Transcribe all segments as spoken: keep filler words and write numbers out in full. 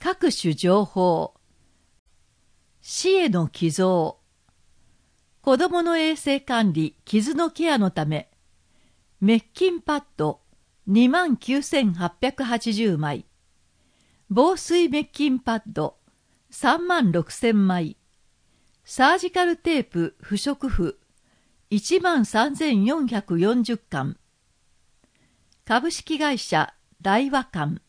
各種情報、死への寄贈、子どもの衛生管理、傷のケアのため、滅菌パッドにまんきゅうせんはっぴゃくはちじゅうまい、防水滅菌パッドさんまんろくせんまい、サージカルテープ不織布いちまんさんぜんよんひゃくよんじゅっかん、株式会社大和館。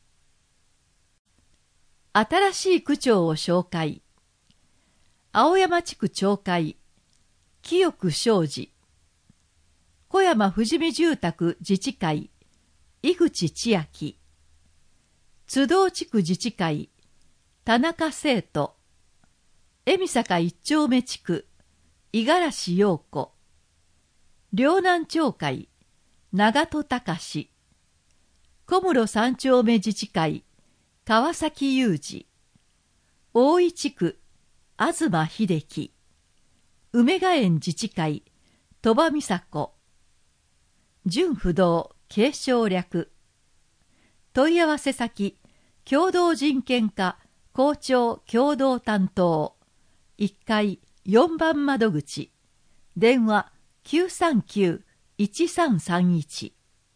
新しい区長を紹介。青山地区町会、清く商事。小山富士見住宅自治会、井口千秋。津堂地区自治会、田中生徒。恵美坂一丁目地区、五十嵐陽子。両南町会、長戸隆。小室三丁目自治会、川崎裕二。大井地区、東秀樹。梅ヶ園自治会、鳥羽美佐子。純不動、継承略。問い合わせ先、共同人権課、校長共同担当。いっかいよんばん窓口。電話きゅうさんきゅういちさんさんいち。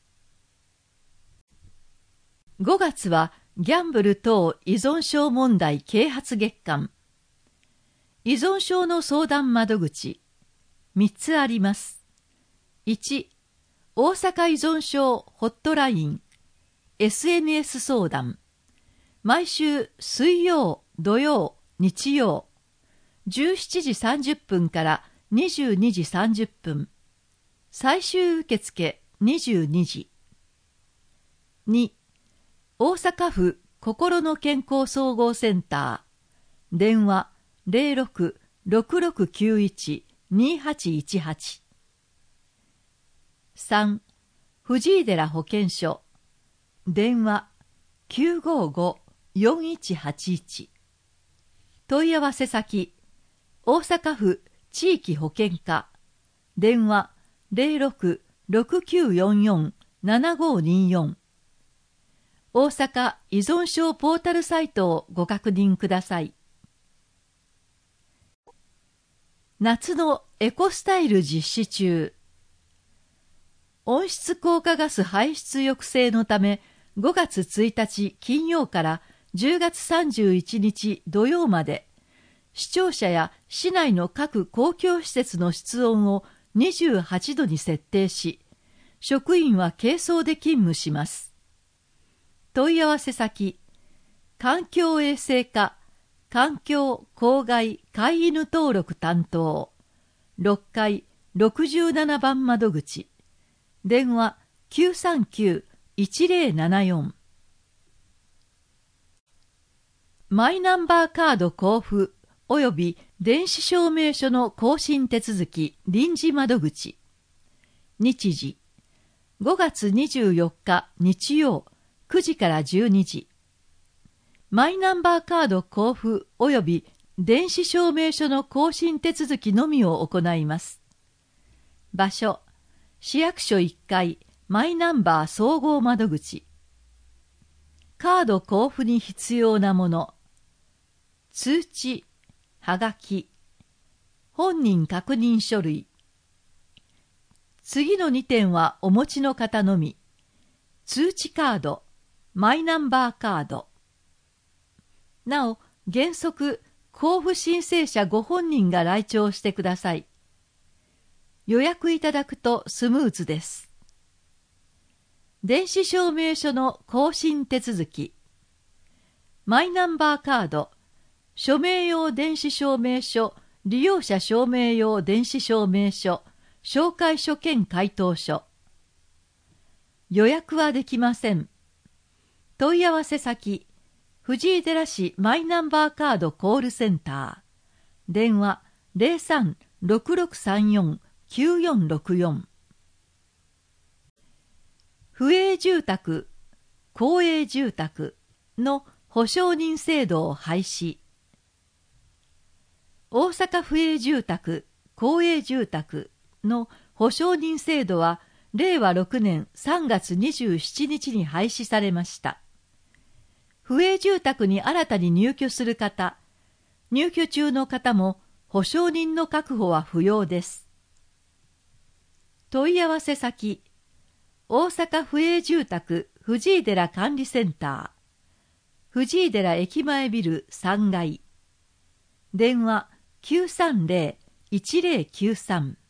ごがつはギャンブル等依存症問題啓発月間。依存症の相談窓口みっつあります。いち、大阪依存症ホットライン エスエヌエス 相談。毎週水曜、土曜、日曜じゅうしちじさんじゅっぷんからにじゅうにじさんじゅっぷん。最終受付にじゅうにじ。に、大阪府心の健康総合センター。電話ゼロろく ろくろくきゅういち にはちいちはち。さん、藤井寺保健所。電話きゅうごご よんいちはちいち。問い合わせ先、大阪府地域保健課。電話ゼロろく ろくきゅうよんよん ななごによん。大阪依存症ポータルサイトをご確認ください。夏のエコスタイル実施中。温室効果ガス排出抑制のため、ごがつついたち金曜からじゅうがつさんじゅういちにち土曜まで、市庁舎や市内の各公共施設の室温をにじゅうはちどに設定し、職員は軽装で勤務します。問い合わせ先、環境衛生課、環境公害飼い犬登録担当、ろっかいろくじゅうななばん窓口、電話きゅうさんきゅういちゼロななよん。マイナンバーカード交付及び電子証明書の更新手続き臨時窓口。日時、ごがつにじゅうよっか日曜くじからじゅうにじ。マイナンバーカード交付及び電子証明書の更新手続きのみを行います。場所、市役所いっかいマイナンバー総合窓口。カード交付に必要なもの。通知、はがき、本人確認書類。次のにてんはお持ちの方のみ。通知カード、マイナンバーカード。なお、原則、交付申請者ご本人が来庁してください。予約いただくとスムーズです。電子証明書の更新手続き。マイナンバーカード、署名用電子証明書、利用者証明用電子証明書、紹介書兼回答書。予約はできません。問い合わせ先、藤井寺市マイナンバーカードコールセンター。電話ゼロさん ろくろくさんよん きゅうよんろくよん。府営住宅、公営住宅の保証人制度を廃止。大阪府営住宅、公営住宅の保証人制度はれいわろくねんさんがつにじゅうしちにちに廃止されました。 府営住宅に新たに入居する方、入居中の方も保証人の確保は不要です。問い合わせ先、大阪府営住宅藤井寺管理センター、藤井寺駅前ビルさんがい、電話 きゅうさんゼロ いちゼロきゅうさん。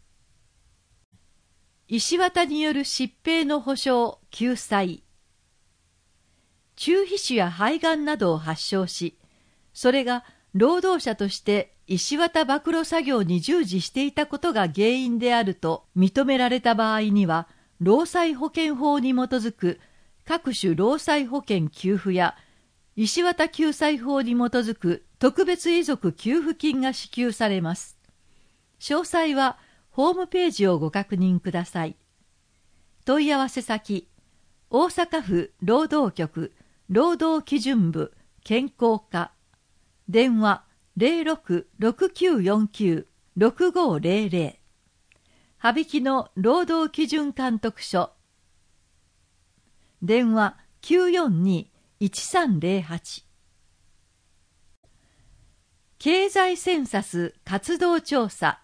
石綿による疾病の保障・救済。中皮腫や肺がんなどを発症し、それが労働者として石綿暴露作業に従事していたことが原因であると認められた場合には、労災保険法に基づく各種労災保険給付や石綿救済法に基づく特別遺族給付金が支給されます。詳細はホームページをご確認ください。問い合わせ先、大阪府労働局労働基準部健康課、電話 ゼロろく ろくきゅうよんきゅう ろくごゼロゼロ。羽曳の労働基準監督署、電話 きゅうよんに いちさんゼロはち。経済センサス活動調査。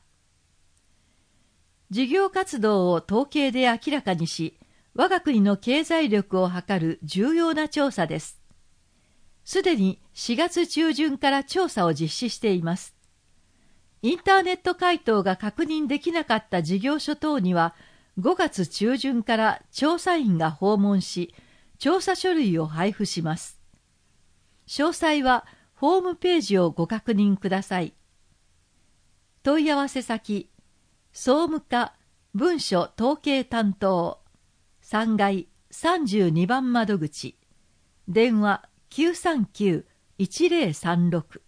事業活動を統計で明らかにし、我が国の経済力を測る重要な調査です。すでにしがつ中旬から調査を実施しています。インターネット回答が確認できなかった事業所等には、ごがつ中旬から調査員が訪問し、調査書類を配布します。詳細はホームページをご確認ください。問い合わせ先、総務課文書統計担当さんがいさんじゅうにばん窓口、電話 きゅうさんきゅう いちゼロさんろく。